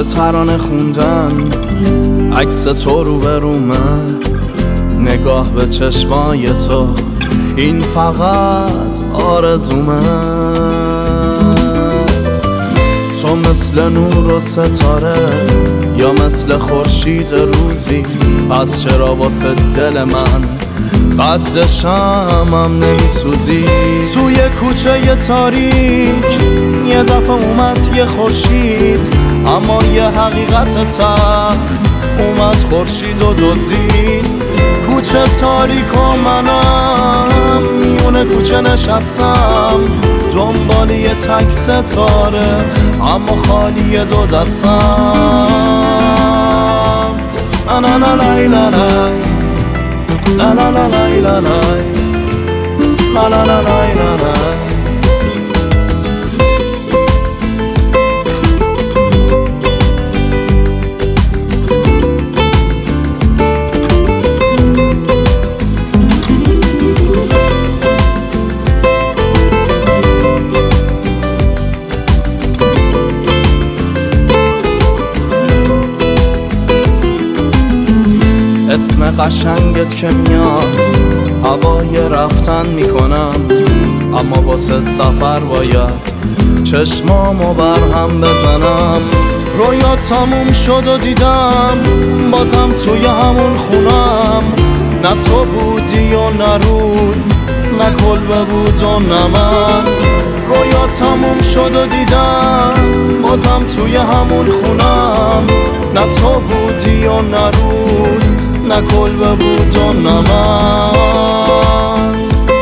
ترانه خوندن، عکس تو رو به رومه، نگاه به چشمای تو، این فقط آرزومه. تو مثل نور و ستاره یا مثل خورشید روزی، پس چرا واسه دل من قد شمعم نمیسوزی؟ توی کوچه ی تاریک یه دفعه اومد یه خورشید، اما یه حقیقت تلخ اومد خورشید و دزدید. کوچه تاریک و منم میونه کوچه نشستم، دنبال یه تک ستاره اما خالی دو دستم. لا لا لا لای لا لای، لا لا لا لای لا لای، لا لا لا لای لا لای. اسم قشنگت که میاد هوای رفتن میکنم، اما واسه سفر باید چشمامو برهم بزنم. رویا تموم شد و دیدم بازم توی همون خونم، نه تو بودی و نه رود، نه کلبه بود و نه من. رویا تموم شد و دیدم بازم توی همون خونم، نه تو بودی و نه رود، نه کلبه بود و نه من.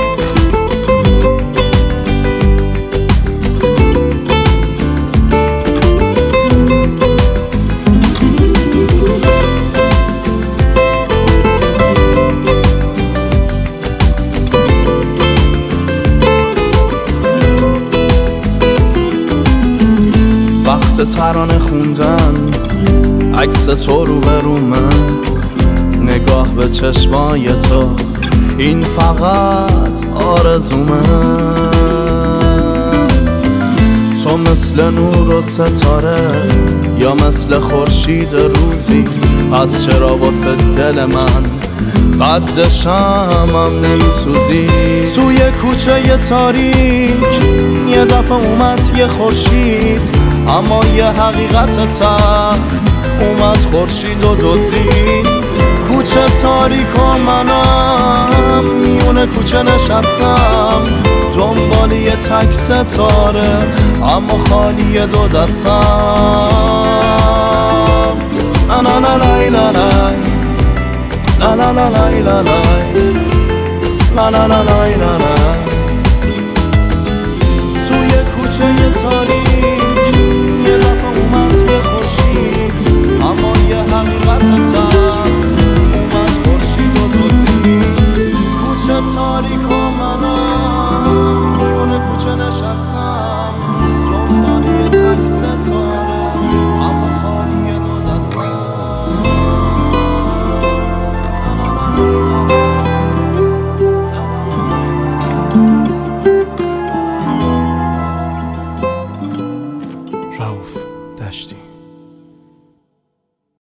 وقت ترانه خوندن، عکس تو رو به رومه، نگاه به چشمای تو، این فقط آرزومه. تو مثل نور و ستاره یا مثل خورشید روزی، پس چرا واسه دل من قد شمعم نمیسوزی؟ توی کوچه ی تاریک یه دفعه اومد یه خورشید، اما یه حقیقت تلخ اومد خورشید و دزدید. کوچه تاریک و منم میونه کوچه نشستم، دنبال یه تک ستاره اما خالی دو دستم. لا لا لا لای لا لای، لا لا لا لای لا لای، لا لا لا لای لا لای. توی کوچه ی تاریک یه دفعه اومد یه خورشید، اما یه حقیقت تلخ اومد خورشید و دزدید. کوچه تاریک و منم میونه کوچه نشستم، دنبال یه تک ستاره اما خالی دو دستم. رؤوف دشتی.